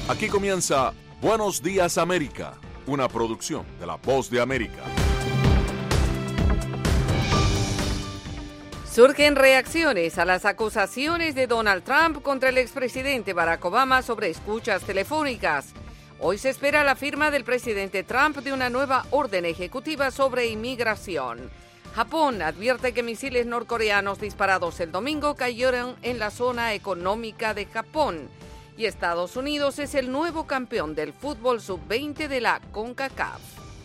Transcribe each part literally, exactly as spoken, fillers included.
Aquí comienza Buenos Días América, una producción de La Voz de América. Surgen reacciones a las acusaciones de Donald Trump contra el expresidente Barack Obama sobre escuchas telefónicas. Hoy se espera la firma del presidente Trump de una nueva orden ejecutiva sobre inmigración. Japón advierte que misiles norcoreanos disparados el domingo cayeron en la zona económica de Japón. Y Estados Unidos es el nuevo campeón del fútbol sub veinte de la CONCACAF.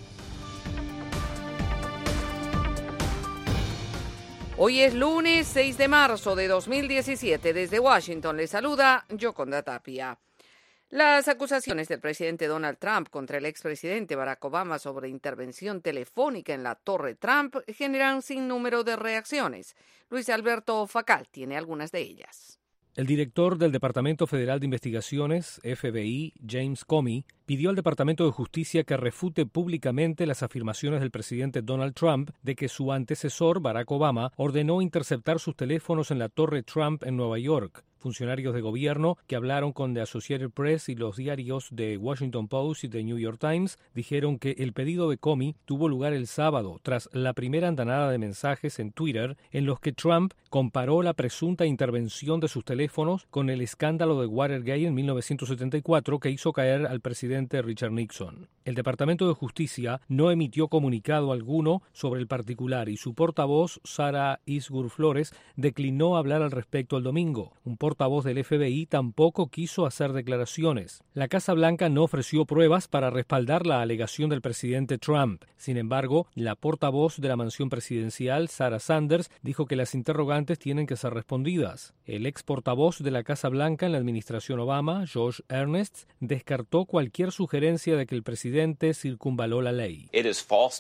Hoy es lunes seis de marzo de dos mil diecisiete. Desde Washington le saluda Yoconda Tapia. Las acusaciones del presidente Donald Trump contra el expresidente Barack Obama sobre intervención telefónica en la Torre Trump generan sin número de reacciones. Luis Alberto Facal tiene algunas de ellas. El director del Departamento Federal de Investigaciones, F B I, James Comey, pidió al Departamento de Justicia que refute públicamente las afirmaciones del presidente Donald Trump de que su antecesor, Barack Obama, ordenó interceptar sus teléfonos en la Torre Trump en Nueva York. Funcionarios de gobierno que hablaron con The Associated Press y los diarios The Washington Post y The New York Times dijeron que el pedido de Comey tuvo lugar el sábado tras la primera andanada de mensajes en Twitter en los que Trump comparó la presunta intervención de sus teléfonos con el escándalo de Watergate en mil novecientos setenta y cuatro que hizo caer al presidente Richard Nixon. El Departamento de Justicia no emitió comunicado alguno sobre el particular y su portavoz, Sarah Isgur Flores, declinó hablar al respecto el domingo. Un portavoz del F B I tampoco quiso hacer declaraciones. La Casa Blanca no ofreció pruebas para respaldar la alegación del presidente Trump. Sin embargo, la portavoz de la mansión presidencial, Sarah Sanders, dijo que las interrogantes tienen que ser respondidas. El ex portavoz de la Casa Blanca en la administración Obama, Josh Earnest, descartó cualquier sugerencia de que el presidente circunvaló la ley. Es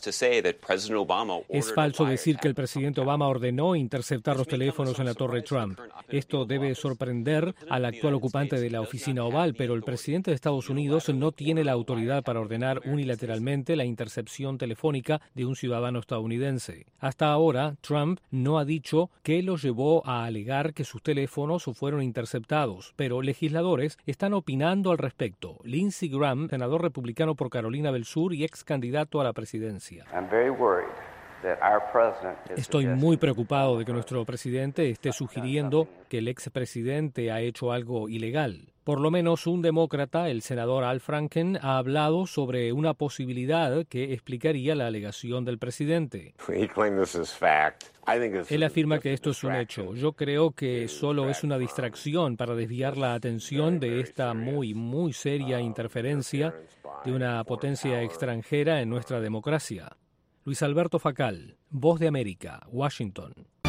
falso decir que el presidente Obama ordenó interceptar los teléfonos en la Torre Trump. Esto debe sorprender al actual ocupante de la oficina oval, pero el presidente de Estados Unidos no tiene la autoridad para ordenar unilateralmente la intercepción telefónica de un ciudadano estadounidense. Hasta ahora, Trump no ha dicho qué lo llevó a alegar que sus teléfonos fueron interceptados, pero legisladores están opinando al respecto. Lindsey Graham, senador republicano por Carolina del Sur y ex candidato a la presidencia. Estoy muy preocupado de que nuestro presidente esté sugiriendo que el expresidente ha hecho algo ilegal. Por lo menos un demócrata, el senador Al Franken, ha hablado sobre una posibilidad que explicaría la alegación del presidente. Él afirma que esto es un hecho. Yo creo que solo es una distracción para desviar la atención de esta muy, muy seria interferencia de una potencia extranjera en nuestra democracia. Luis Alberto Facal, Voz de América, Washington.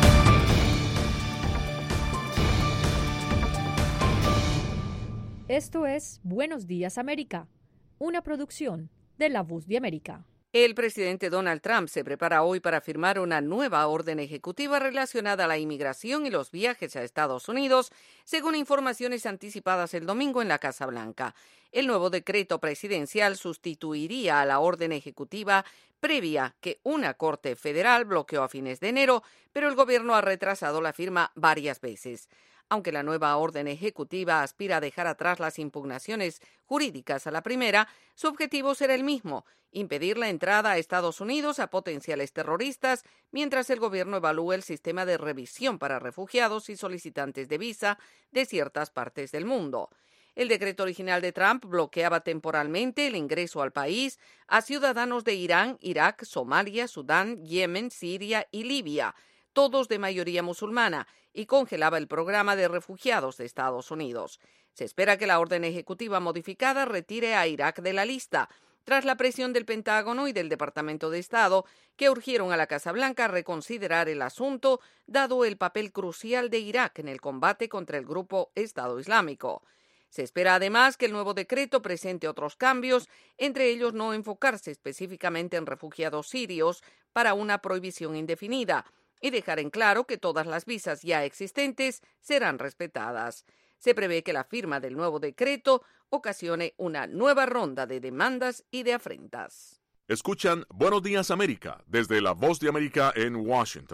Esto es Buenos Días América, una producción de La Voz de América. El presidente Donald Trump se prepara hoy para firmar una nueva orden ejecutiva relacionada a la inmigración y los viajes a Estados Unidos, según informaciones anticipadas el domingo en la Casa Blanca. El nuevo decreto presidencial sustituiría a la orden ejecutiva previa que una corte federal bloqueó a fines de enero, pero el gobierno ha retrasado la firma varias veces. Aunque la nueva orden ejecutiva aspira a dejar atrás las impugnaciones jurídicas a la primera, su objetivo será el mismo: impedir la entrada a Estados Unidos a potenciales terroristas, mientras el gobierno evalúa el sistema de revisión para refugiados y solicitantes de visa de ciertas partes del mundo. El decreto original de Trump bloqueaba temporalmente el ingreso al país a ciudadanos de Irán, Irak, Somalia, Sudán, Yemen, Siria y Libia, todos de mayoría musulmana, y congelaba el programa de refugiados de Estados Unidos. Se espera que la orden ejecutiva modificada retire a Irak de la lista, tras la presión del Pentágono y del Departamento de Estado, que urgieron a la Casa Blanca a reconsiderar el asunto, dado el papel crucial de Irak en el combate contra el grupo Estado Islámico. Se espera además que el nuevo decreto presente otros cambios, entre ellos no enfocarse específicamente en refugiados sirios para una prohibición indefinida, y dejar en claro que todas las visas ya existentes serán respetadas. Se prevé que la firma del nuevo decreto ocasione una nueva ronda de demandas y de afrentas. Escuchan Buenos Días América desde La Voz de América en Washington.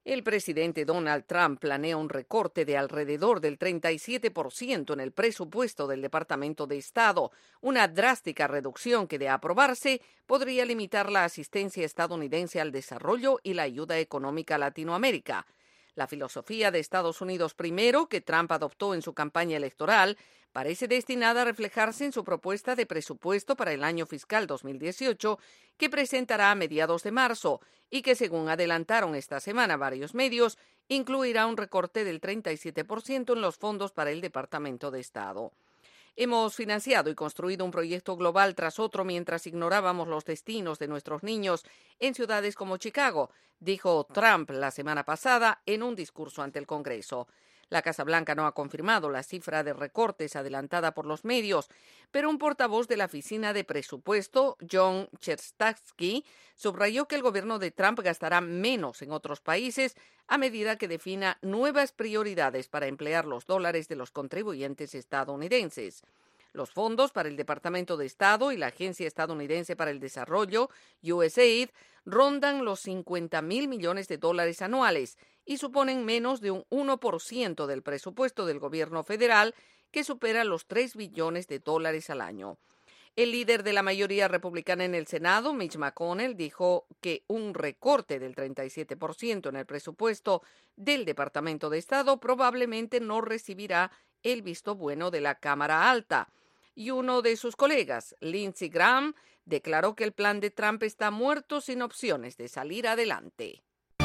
El presidente Donald Trump planea un recorte de alrededor del treinta y siete por ciento en el presupuesto del Departamento de Estado, una drástica reducción que, de aprobarse, podría limitar la asistencia estadounidense al desarrollo y la ayuda económica a Latinoamérica. La filosofía de Estados Unidos primero, que Trump adoptó en su campaña electoral, parece destinada a reflejarse en su propuesta de presupuesto para el año fiscal dos mil dieciocho, que presentará a mediados de marzo y que, según adelantaron esta semana varios medios, incluirá un recorte del treinta y siete por ciento en los fondos para el Departamento de Estado. Hemos financiado y construido un proyecto global tras otro mientras ignorábamos los destinos de nuestros niños en ciudades como Chicago, dijo Trump la semana pasada en un discurso ante el Congreso. La Casa Blanca no ha confirmado la cifra de recortes adelantada por los medios, pero un portavoz de la Oficina de Presupuesto, John Cherstatsky, subrayó que el gobierno de Trump gastará menos en otros países a medida que defina nuevas prioridades para emplear los dólares de los contribuyentes estadounidenses. Los fondos para el Departamento de Estado y la Agencia Estadounidense para el Desarrollo, U S A I D, rondan los cincuenta mil millones de dólares anuales y suponen menos de un uno por ciento del presupuesto del gobierno federal, que supera los tres billones de dólares al año. El líder de la mayoría republicana en el Senado, Mitch McConnell, dijo que un recorte del treinta y siete por ciento en el presupuesto del Departamento de Estado probablemente no recibirá el visto bueno de la Cámara Alta. Y uno de sus colegas, Lindsey Graham, declaró que el plan de Trump está muerto sin opciones de salir adelante.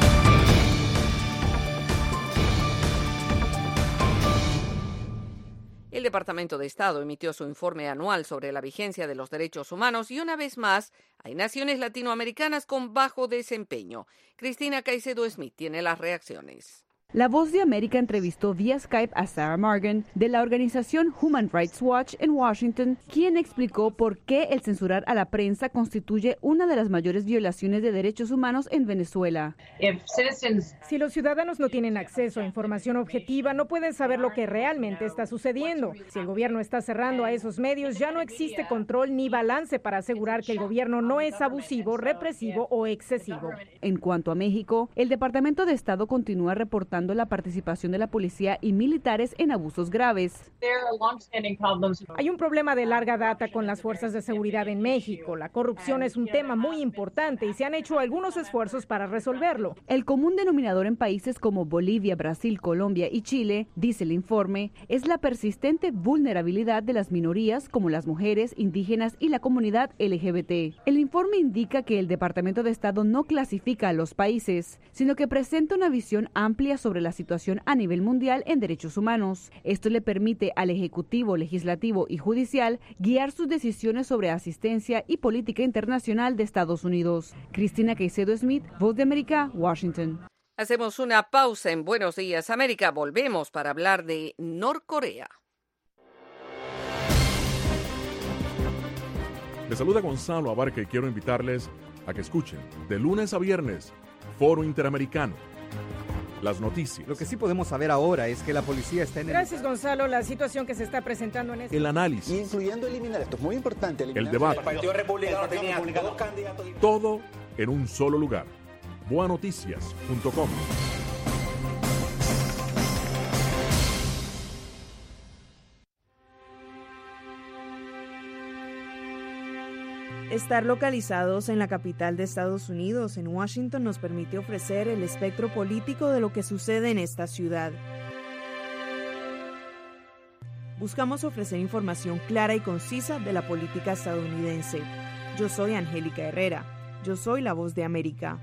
El Departamento de Estado emitió su informe anual sobre la vigencia de los derechos humanos y, una vez más, hay naciones latinoamericanas con bajo desempeño. Cristina Caicedo Smith tiene las reacciones. La Voz de América entrevistó vía Skype a Sarah Morgan de la organización Human Rights Watch en Washington, quien explicó por qué el censurar a la prensa constituye una de las mayores violaciones de derechos humanos en Venezuela. Si los ciudadanos no tienen acceso a información objetiva, no pueden saber lo que realmente está sucediendo. Si el gobierno está cerrando a esos medios, ya no existe control ni balance para asegurar que el gobierno no es abusivo, represivo o excesivo. En cuanto a México, el Departamento de Estado continúa reportando la participación de la policía y militares en abusos graves. Hay un problema de larga data con las fuerzas de seguridad en México. La corrupción es un tema muy importante y se han hecho algunos esfuerzos para resolverlo. El común denominador en países como Bolivia, Brasil, Colombia y Chile, dice el informe, es la persistente vulnerabilidad de las minorías como las mujeres, indígenas y la comunidad L G B T. El informe indica que el Departamento de Estado no clasifica a los países, sino que presenta una visión amplia sobre la situación a nivel mundial en derechos humanos. Esto le permite al Ejecutivo, Legislativo y Judicial guiar sus decisiones sobre asistencia y política internacional de Estados Unidos. Cristina Caicedo Smith, Voz de América, Washington. Hacemos una pausa en Buenos Días América. Volvemos para hablar de Norcorea. Les saluda Gonzalo Abarca y quiero invitarles a que escuchen de lunes a viernes Foro Interamericano. Las noticias. Lo que sí podemos saber ahora es que la policía está en el... Gracias, Gonzalo. La situación que se está presentando en este... El análisis. Incluyendo eliminar, esto es muy importante. El debate. El Partido Republicano tenía dos candidatos. Todo en un solo lugar. boa noticias punto com. Estar localizados en la capital de Estados Unidos, en Washington, nos permite ofrecer el espectro político de lo que sucede en esta ciudad. Buscamos ofrecer información clara y concisa de la política estadounidense. Yo soy Angélica Herrera. Yo soy la Voz de América.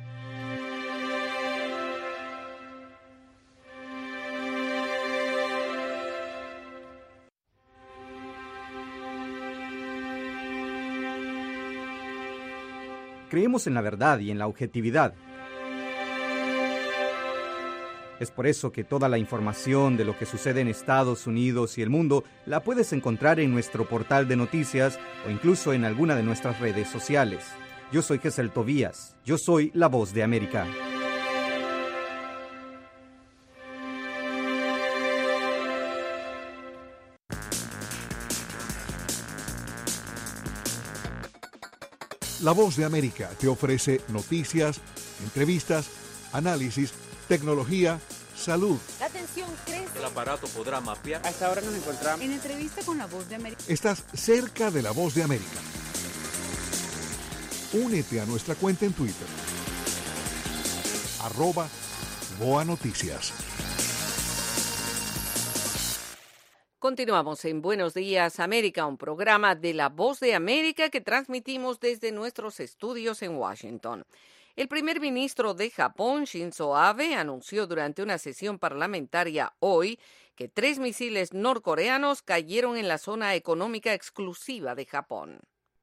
Creemos en la verdad y en la objetividad. Es por eso que toda la información de lo que sucede en Estados Unidos y el mundo la puedes encontrar en nuestro portal de noticias o incluso en alguna de nuestras redes sociales. Yo soy Gesel Tobías. Yo soy la Voz de América. La Voz de América te ofrece noticias, entrevistas, análisis tecnología, salud. La tensión crece. El aparato podrá mapear. A esta hora nos encontramos En entrevista con La Voz de América. Estás cerca de La Voz de América. Únete a nuestra cuenta en Twitter. Arroba Boa Noticias. Continuamos en Buenos Días América, un programa de La Voz de América que transmitimos desde nuestros estudios en Washington. El primer ministro de Japón, Shinzo Abe, anunció durante una sesión parlamentaria hoy que tres misiles norcoreanos cayeron en la zona económica exclusiva de Japón.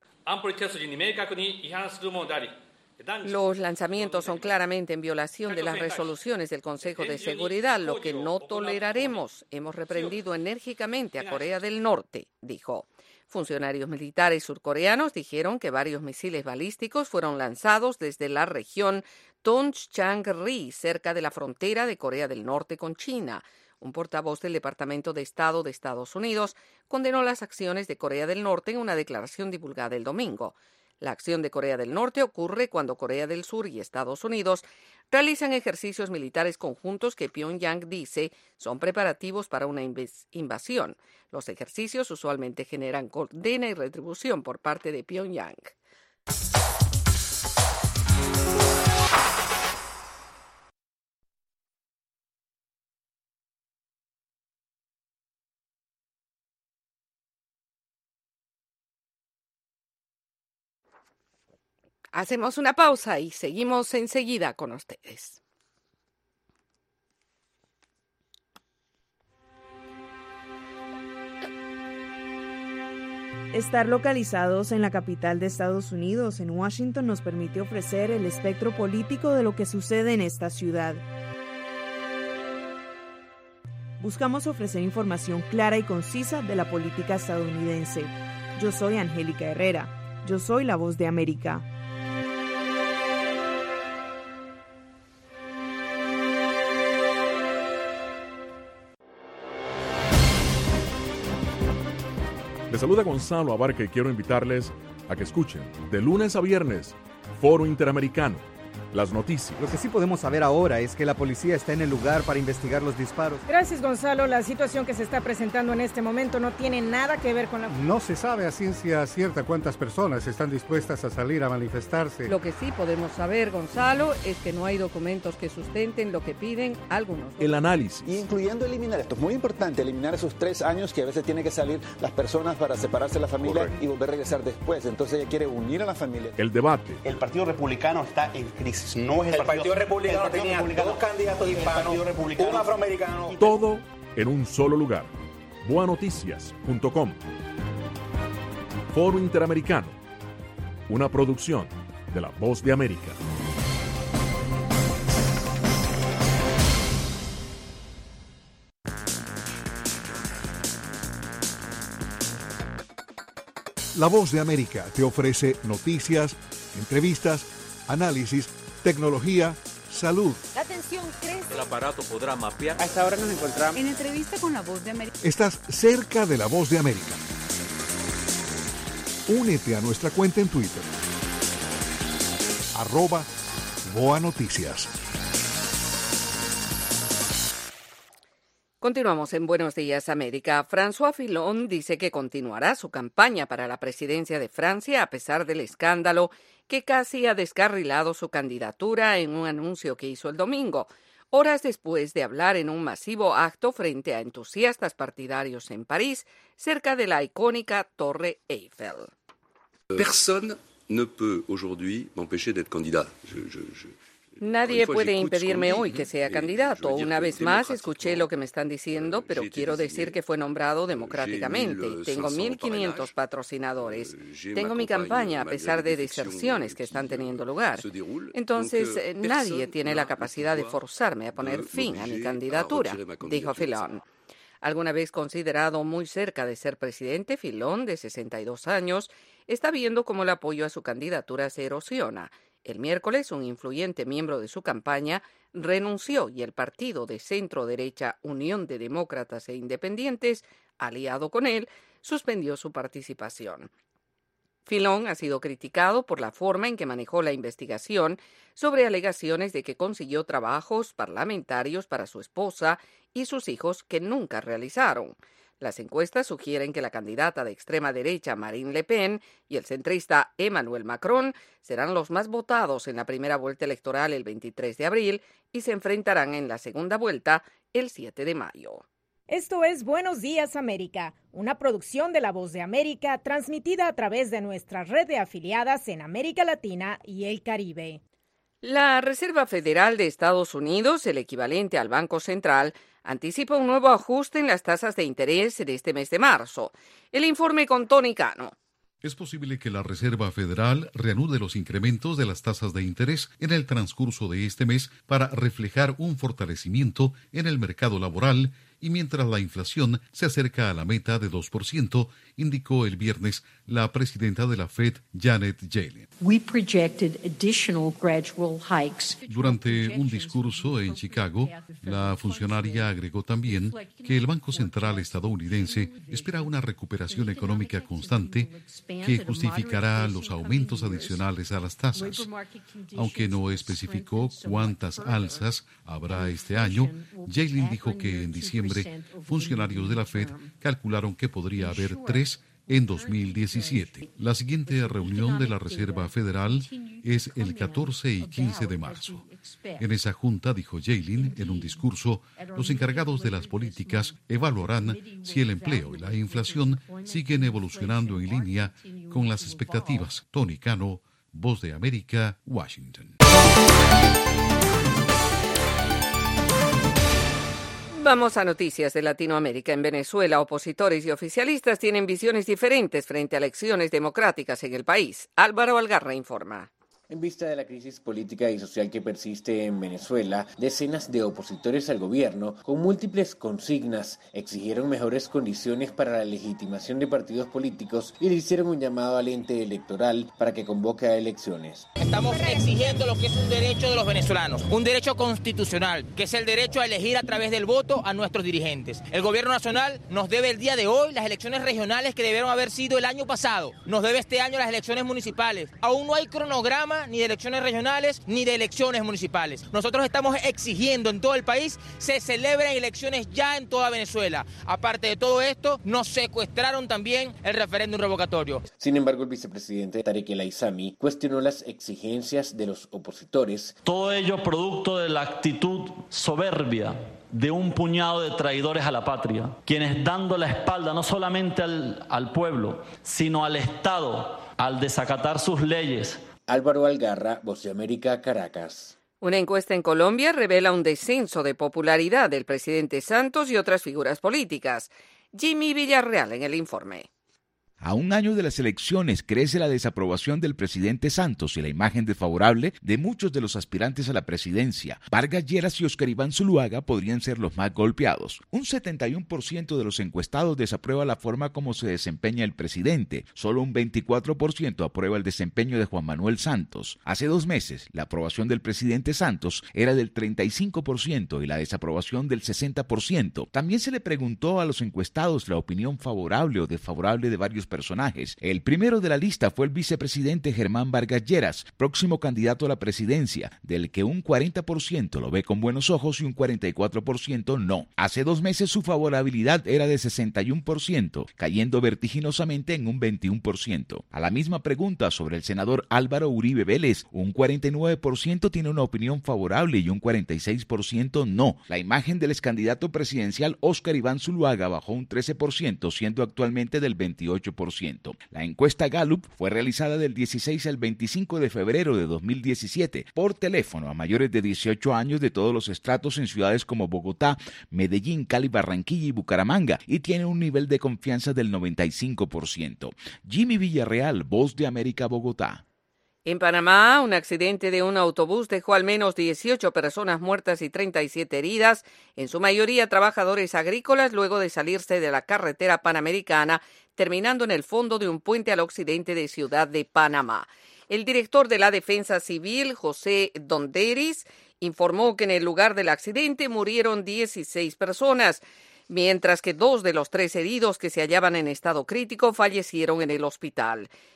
Los lanzamientos son claramente en violación de las resoluciones del Consejo de Seguridad, lo que no toleraremos. Hemos reprendido enérgicamente a Corea del Norte, dijo. Funcionarios militares surcoreanos dijeron que varios misiles balísticos fueron lanzados desde la región Tongchang-ri, cerca de la frontera de Corea del Norte con China. Un portavoz del Departamento de Estado de Estados Unidos condenó las acciones de Corea del Norte en una declaración divulgada el domingo. La acción de Corea del Norte ocurre cuando Corea del Sur y Estados Unidos realizan ejercicios militares conjuntos que Pyongyang dice son preparativos para una invasión. Los ejercicios usualmente generan condena y retribución por parte de Pyongyang. Hacemos una pausa y seguimos enseguida con ustedes. Estar localizados en la capital de Estados Unidos, en Washington, nos permite ofrecer el espectro político de lo que sucede en esta ciudad. Buscamos ofrecer información clara y concisa de la política estadounidense. Yo soy Angélica Herrera. Yo soy La Voz de América. Les saluda Gonzalo Abarca y quiero invitarles a que escuchen de lunes a viernes Foro Interamericano, las noticias. Lo que sí podemos saber ahora es que la policía está en el lugar para investigar los disparos. Gracias, Gonzalo. La situación que se está presentando en este momento no tiene nada que ver con la... No se sabe a ciencia cierta cuántas personas están dispuestas a salir a manifestarse. Lo que sí podemos saber, Gonzalo, es que no hay documentos que sustenten lo que piden algunos. El análisis. Incluyendo eliminar, esto es muy importante, eliminar esos tres años que a veces tienen que salir las personas para separarse de la familia. Correcto. Y volver a regresar después. Entonces ella quiere unir a la familia. El debate. El Partido Republicano está en crisis. No es el, el Partido, partido Republicano el partido tenía republicano, dos candidatos hispanos, un afroamericano. Todo en un solo lugar. boa noticias punto com. Foro Interamericano. Una producción de La Voz de América. La Voz de América te ofrece noticias, entrevistas, análisis, tecnología, salud. La tensión crece. El aparato podrá mapear. A esta hora nos encontramos En entrevista con La Voz de América. Estás cerca de La Voz de América. Únete a nuestra cuenta en Twitter. Arroba Boa Noticias. Continuamos en Buenos Días América. François Fillon dice que continuará su campaña para la presidencia de Francia a pesar del escándalo que casi ha descarrilado su candidatura en un anuncio que hizo el domingo, horas después de hablar en un masivo acto frente a entusiastas partidarios en París, cerca de la icónica Torre Eiffel. Personne ne peut aujourd'hui m'empêcher d'être candidat. Je, je, je... Nadie puede impedirme hoy que sea candidato. Una vez más, escuché lo que me están diciendo, pero quiero decir que fue nombrado democráticamente. Tengo mil quinientos patrocinadores. Tengo mi campaña a pesar de deserciones que están teniendo lugar. Entonces, nadie tiene la capacidad de forzarme a poner fin a mi candidatura, dijo Fillon. Alguna vez considerado muy cerca de ser presidente, Fillon, de sesenta y dos años, está viendo cómo el apoyo a su candidatura se erosiona. El miércoles, un influyente miembro de su campaña renunció y el partido de centro-derecha Unión de Demócratas e Independientes, aliado con él, suspendió su participación. Fillon ha sido criticado por la forma en que manejó la investigación sobre alegaciones de que consiguió trabajos parlamentarios para su esposa y sus hijos que nunca realizaron. Las encuestas sugieren que la candidata de extrema derecha Marine Le Pen y el centrista Emmanuel Macron serán los más votados en la primera vuelta electoral el veintitrés de abril y se enfrentarán en la segunda vuelta el siete de mayo. Esto es Buenos Días América, una producción de La Voz de América transmitida a través de nuestra red de afiliadas en América Latina y el Caribe. La Reserva Federal de Estados Unidos, el equivalente al Banco Central, anticipa un nuevo ajuste en las tasas de interés en este mes de marzo. El informe con Tony Cano. Es posible que la Reserva Federal reanude los incrementos de las tasas de interés en el transcurso de este mes para reflejar un fortalecimiento en el mercado laboral y mientras la inflación se acerca a la meta de dos por ciento, indicó el viernes la presidenta de la Fed, Janet Yellen. We projected additional gradual hikes. Durante un discurso en Chicago, la funcionaria agregó también que el Banco Central estadounidense espera una recuperación económica constante que justificará los aumentos adicionales a las tasas. Aunque no especificó cuántas alzas habrá este año, Yellen dijo que en diciembre funcionarios de la Fed calcularon que podría haber tres en dos mil diecisiete. La siguiente reunión de la Reserva Federal es el catorce y quince de marzo. En esa junta, dijo Yellen en un discurso, los encargados de las políticas evaluarán si el empleo y la inflación siguen evolucionando en línea con las expectativas. Tony Cano, Voz de América, Washington. Vamos a noticias de Latinoamérica. En Venezuela, opositores y oficialistas tienen visiones diferentes frente a elecciones democráticas en el país. Álvaro Algarra informa. En vista de la crisis política y social que persiste en Venezuela, decenas de opositores al gobierno, con múltiples consignas, exigieron mejores condiciones para la legitimación de partidos políticos y le hicieron un llamado al ente electoral para que convoque a elecciones. Estamos exigiendo lo que es un derecho de los venezolanos, un derecho constitucional, que es el derecho a elegir a través del voto a nuestros dirigentes. El gobierno nacional nos debe el día de hoy las elecciones regionales que debieron haber sido el año pasado. Nos debe este año las elecciones municipales. Aún no hay cronograma ni de elecciones regionales ni de elecciones municipales. Nosotros estamos exigiendo en todo el país se celebren elecciones ya en toda Venezuela. Aparte de todo esto, nos secuestraron también el referéndum revocatorio. Sin embargo, el vicepresidente Tarek El Aissami cuestionó las exigencias de los opositores. Todo ello producto de la actitud soberbia de un puñado de traidores a la patria, quienes dando la espalda no solamente al, al pueblo, sino al Estado, al desacatar sus leyes. Álvaro Algarra, Voz de América, Caracas. Una encuesta en Colombia revela un descenso de popularidad del presidente Santos y otras figuras políticas. Jimmy Villarreal en el informe. A un año de las elecciones crece la desaprobación del presidente Santos y la imagen desfavorable de muchos de los aspirantes a la presidencia. Vargas Lleras y Óscar Iván Zuluaga podrían ser los más golpeados. Un setenta y uno por ciento de los encuestados desaprueba la forma como se desempeña el presidente. Solo un veinticuatro por ciento aprueba el desempeño de Juan Manuel Santos. Hace dos meses, la aprobación del presidente Santos era del treinta y cinco por ciento y la desaprobación del sesenta por ciento. También se le preguntó a los encuestados la opinión favorable o desfavorable de varios personajes. El primero de la lista fue el vicepresidente Germán Vargas Lleras, próximo candidato a la presidencia, del que un cuarenta por ciento lo ve con buenos ojos y un cuarenta y cuatro por ciento no. Hace dos meses su favorabilidad era de sesenta y uno por ciento, cayendo vertiginosamente en un veintiuno por ciento. A la misma pregunta sobre el senador Álvaro Uribe Vélez, un cuarenta y nueve por ciento tiene una opinión favorable y un cuarenta y seis por ciento no. La imagen del excandidato presidencial Óscar Iván Zuluaga bajó un trece por ciento, siendo actualmente del veintiocho por ciento. La encuesta Gallup fue realizada del dieciséis al veinticinco de febrero de dos mil diecisiete por teléfono a mayores de dieciocho años de todos los estratos en ciudades como Bogotá, Medellín, Cali, Barranquilla y Bucaramanga y tiene un nivel de confianza del noventa y cinco por ciento. Jimmy Villarreal, Voz de América, Bogotá. En Panamá, un accidente de un autobús dejó al menos dieciocho personas muertas y treinta y siete heridas, en su mayoría trabajadores agrícolas, luego de salirse de la carretera panamericana, terminando en el fondo de un puente al occidente de Ciudad de Panamá. El director de la Defensa Civil, José Donderis, informó que en el lugar del accidente murieron dieciséis personas, mientras que dos de los tres heridos que se hallaban en estado crítico fallecieron en el hospital.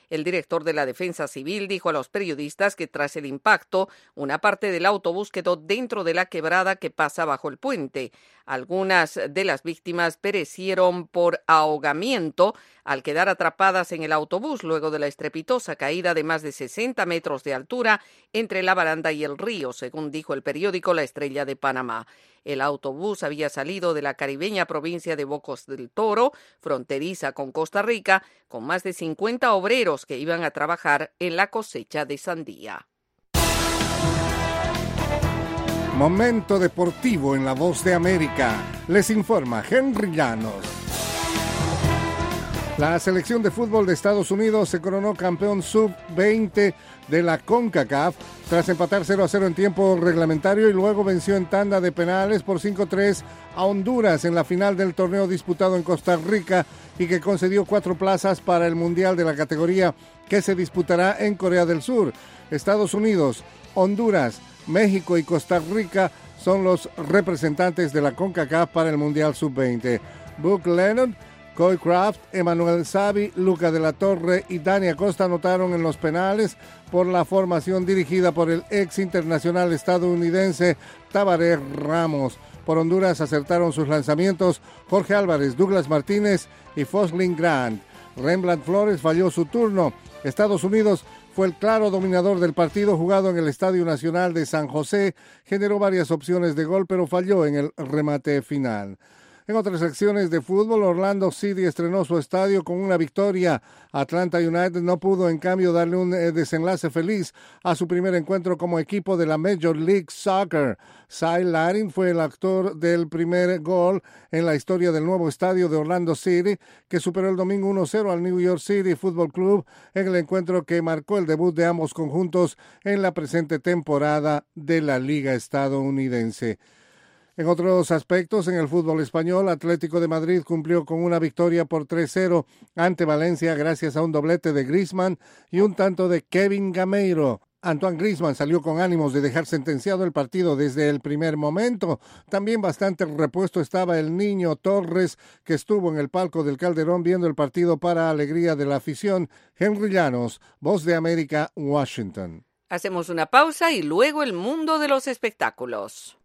El director de la Defensa Civil dijo a los periodistas que tras el impacto, una parte del autobús quedó dentro de la quebrada que pasa bajo el puente. Algunas de las víctimas perecieron por ahogamiento al quedar atrapadas en el autobús luego de la estrepitosa caída de más de sesenta metros de altura entre la baranda y el río, según dijo el periódico La Estrella de Panamá. El autobús había salido de la caribeña provincia de Bocos del Toro, fronteriza con Costa Rica, con más de cincuenta obreros que iban a trabajar en la cosecha de sandía. Momento deportivo en La Voz de América. Les informa Henry Llanos. La selección de fútbol de Estados Unidos se coronó campeón sub veinte de la CONCACAF tras empatar cero a cero en tiempo reglamentario y luego venció en tanda de penales por cinco a tres a Honduras en la final del torneo disputado en Costa Rica y que concedió cuatro plazas para el Mundial de la categoría que se disputará en Corea del Sur. Estados Unidos, Honduras, México y Costa Rica son los representantes de la CONCACAF para el Mundial sub veinte. Buck Leonard, Coy Craft, Emmanuel Savi, Luca de la Torre y Dani Acosta anotaron en los penales por la formación dirigida por el ex internacional estadounidense Tabaré Ramos. Por Honduras acertaron sus lanzamientos Jorge Álvarez, Douglas Martínez y Foslin Grant. Rembrandt Flores falló su turno. Estados Unidos fue el claro dominador del partido jugado en el Estadio Nacional de San José. Generó varias opciones de gol, pero falló en el remate final. En otras secciones de fútbol, Orlando City estrenó su estadio con una victoria. Atlanta United no pudo, en cambio, darle un eh, desenlace feliz a su primer encuentro como equipo de la Major League Soccer. Cy Larin fue el actor del primer gol en la historia del nuevo estadio de Orlando City, que superó el domingo uno a cero al New York City Football Club en el encuentro que marcó el debut de ambos conjuntos en la presente temporada de la Liga estadounidense. En otros aspectos, en el fútbol español, Atlético de Madrid cumplió con una victoria por tres cero ante Valencia gracias a un doblete de Griezmann y un tanto de Kevin Gameiro. Antoine Griezmann salió con ánimos de dejar sentenciado el partido desde el primer momento. También bastante repuesto estaba el niño Torres, que estuvo en el palco del Calderón viendo el partido para alegría de la afición. Henry Llanos, Voz de América, Washington. Hacemos una pausa y luego el mundo de los espectáculos.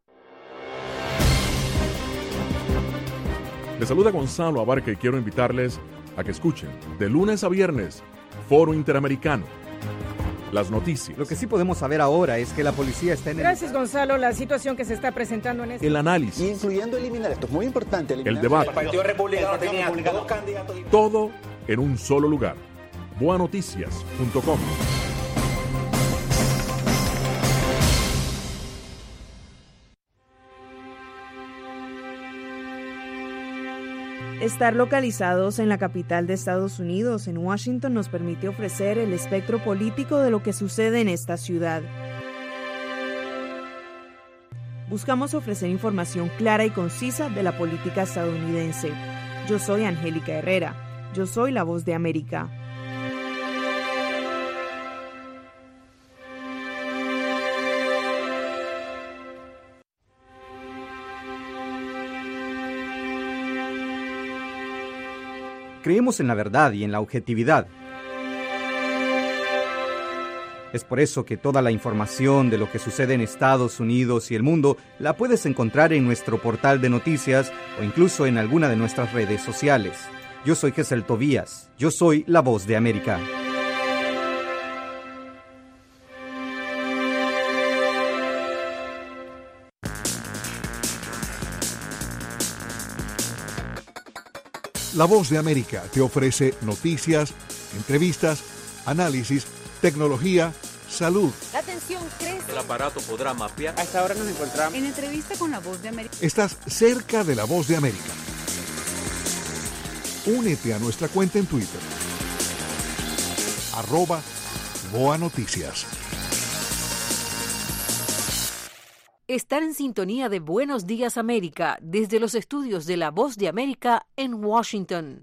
Les saluda Gonzalo Abarca y quiero invitarles a que escuchen de lunes a viernes Foro Interamericano. Las noticias. Lo que sí podemos saber ahora es que la policía está en el... Gracias, Gonzalo. La situación que se está presentando en este... El análisis. Incluyendo eliminar, esto es muy importante. Eliminar. El debate. El Partido Republicano tenía dos candidatos. Todo en un solo lugar. boa noticias punto com. Estar localizados en la capital de Estados Unidos, en Washington, nos permite ofrecer el espectro político de lo que sucede en esta ciudad. Buscamos ofrecer información clara y concisa de la política estadounidense. Yo soy Angélica Herrera. Yo soy la Voz de América. Creemos en la verdad y en la objetividad. Es por eso que toda la información de lo que sucede en Estados Unidos y el mundo la puedes encontrar en nuestro portal de noticias o incluso en alguna de nuestras redes sociales. Yo soy Gesel Tobías. Yo soy la Voz de América. La Voz de América te ofrece noticias, entrevistas, análisis, tecnología, salud. La tensión crece. El aparato podrá mapear. A esta hora nos encontramos En entrevista con La Voz de América. Estás cerca de La Voz de América. Únete a nuestra cuenta en Twitter. Arroba Boa Noticias. Estar en sintonía de Buenos Días América desde los estudios de La Voz de América en Washington.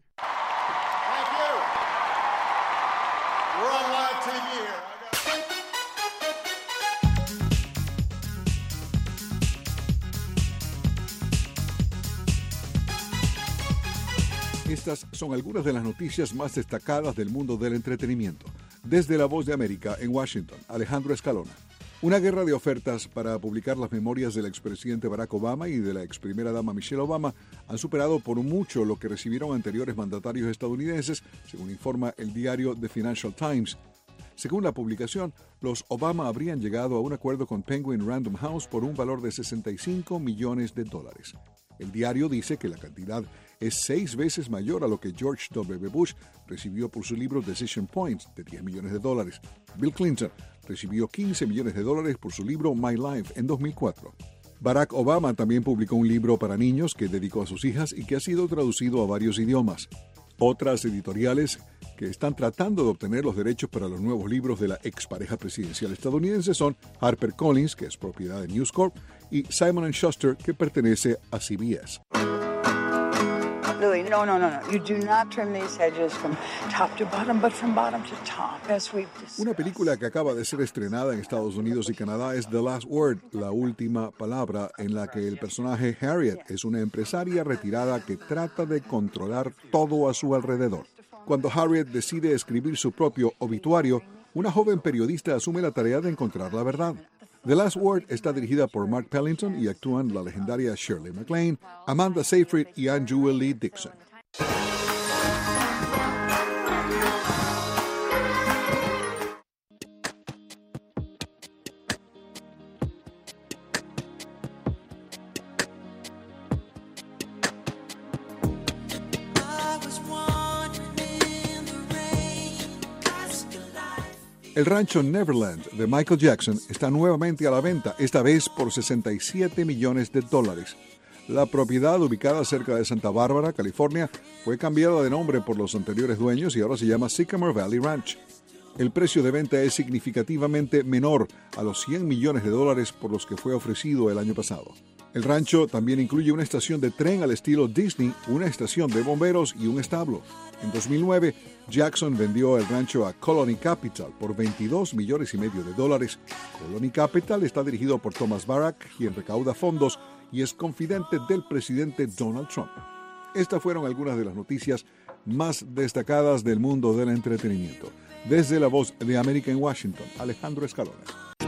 Estas son algunas de las noticias más destacadas del mundo del entretenimiento. Desde La Voz de América, en Washington, Alejandro Escalona. Una guerra de ofertas para publicar las memorias del expresidente Barack Obama y de la ex primera dama Michelle Obama han superado por mucho lo que recibieron anteriores mandatarios estadounidenses, según informa el diario The Financial Times. Según la publicación, los Obama habrían llegado a un acuerdo con Penguin Random House por un valor de sesenta y cinco millones de dólares. El diario dice que la cantidad es seis veces mayor a lo que George W. Bush recibió por su libro Decision Points, de diez millones de dólares. Bill Clinton recibió quince millones de dólares por su libro My Life en dos mil cuatro. Barack Obama también publicó un libro para niños que dedicó a sus hijas y que ha sido traducido a varios idiomas. Otras editoriales que están tratando de obtener los derechos para los nuevos libros de la expareja presidencial estadounidense son HarperCollins, que es propiedad de News Corp, y Simon and Schuster, que pertenece a C B S. Louis, no, no, no, no. You do not trim these hedges from top to bottom, but from bottom to top, as we've discussed. Una película que acaba de ser estrenada en Estados Unidos y Canadá es The Last Word, la última palabra, en la que el personaje Harriet es una empresaria retirada que trata de controlar todo a su alrededor. Cuando Harriet decide escribir su propio obituario, una joven periodista asume la tarea de encontrar la verdad. The Last Word está dirigida por Mark Pellington y actúan la legendaria Shirley MacLaine, Amanda Seyfried y Anne Jewel Lee Dixon. El rancho Neverland de Michael Jackson está nuevamente a la venta, esta vez por sesenta y siete millones de dólares. La propiedad, ubicada cerca de Santa Bárbara, California, fue cambiada de nombre por los anteriores dueños y ahora se llama Sycamore Valley Ranch. El precio de venta es significativamente menor a los cien millones de dólares por los que fue ofrecido el año pasado. El rancho también incluye una estación de tren al estilo Disney, una estación de bomberos y un establo. En dos mil nueve, Jackson vendió el rancho a Colony Capital por veintidós millones y medio de dólares. Colony Capital está dirigido por Thomas Barrack, quien recauda fondos y es confidente del presidente Donald Trump. Estas fueron algunas de las noticias más destacadas del mundo del entretenimiento. Desde La Voz de América en Washington, Alejandro Escalona.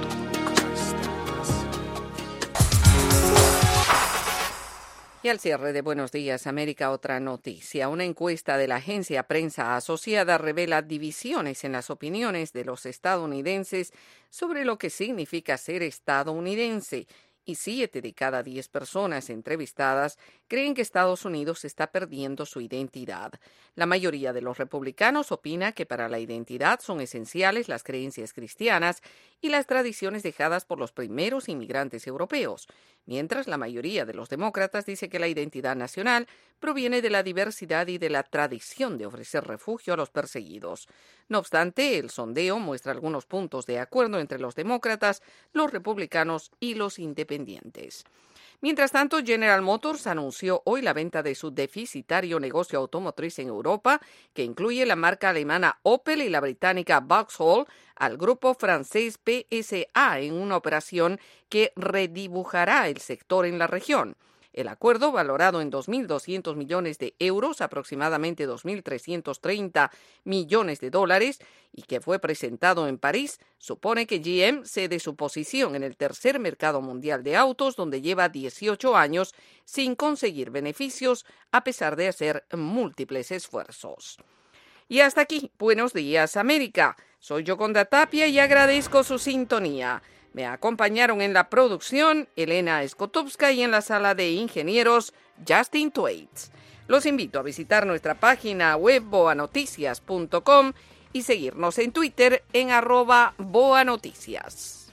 Y al cierre de Buenos Días América, otra noticia. Una encuesta de la agencia Prensa Asociada revela divisiones en las opiniones de los estadounidenses sobre lo que significa ser estadounidense. Y siete de cada diez personas entrevistadas creen que Estados Unidos está perdiendo su identidad. La mayoría de los republicanos opina que para la identidad son esenciales las creencias cristianas y las tradiciones dejadas por los primeros inmigrantes europeos, mientras la mayoría de los demócratas dice que la identidad nacional proviene de la diversidad y de la tradición de ofrecer refugio a los perseguidos. No obstante, el sondeo muestra algunos puntos de acuerdo entre los demócratas, los republicanos y los independientes. Mientras tanto, General Motors anunció hoy la venta de su deficitario negocio automotriz en Europa, que incluye la marca alemana Opel y la británica Vauxhall, al grupo francés P S A en una operación que redibujará el sector en la región. El acuerdo, valorado en dos mil doscientos millones de euros, aproximadamente dos mil trescientos treinta millones de dólares, y que fue presentado en París, supone que G M cede su posición en el tercer mercado mundial de autos, donde lleva dieciocho años sin conseguir beneficios, a pesar de hacer múltiples esfuerzos. Y hasta aquí, Buenos Días América. Soy Yoconda Tapia y agradezco su sintonía. Me acompañaron en la producción Elena Skotowska y en la sala de ingenieros Justin Twaits. Los invito a visitar nuestra página web boa noticias punto com y seguirnos en Twitter en arroba boanoticias.